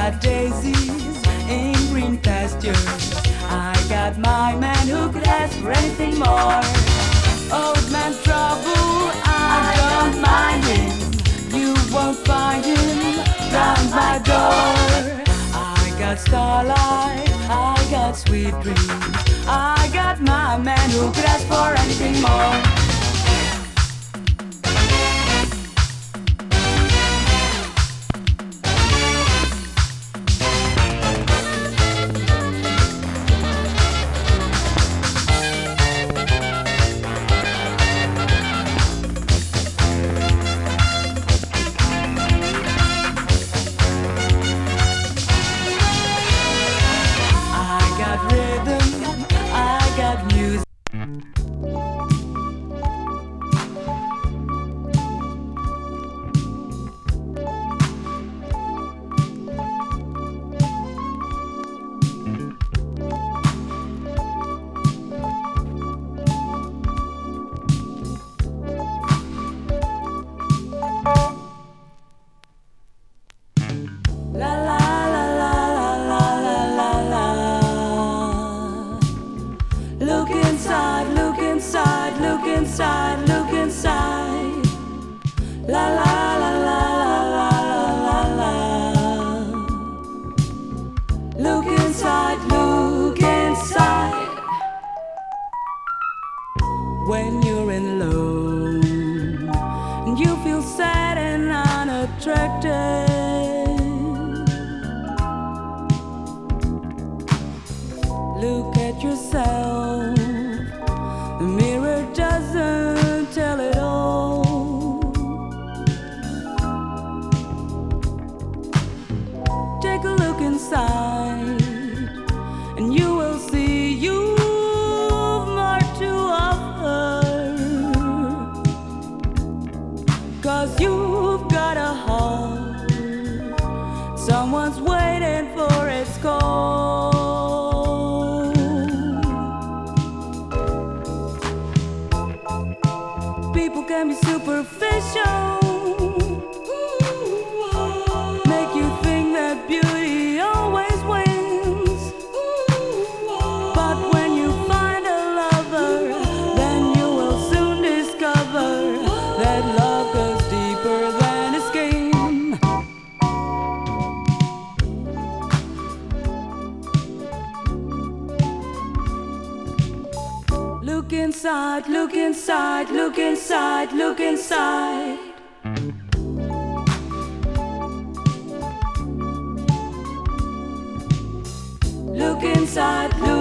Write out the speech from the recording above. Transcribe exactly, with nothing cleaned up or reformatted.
got daisies in green pastures. I got my man who could ask for anything more. Old man trouble, I don't mind him. You won't find him round my door. I got starlight, I got sweet dreams. I got my man who could ask for anything more. When you're in love and you feel sad and unattractive, look at yourself. The mirror doesn't tell it all. Take a look inside and you will see you. Cause you've got a heart, someone's waiting for its call. People can be superficial, make you think that beauty always wins. But when you find a lover, then you will soon discover that love goes deeper than a scheme. Look inside, look inside, look inside, look inside. Look inside, look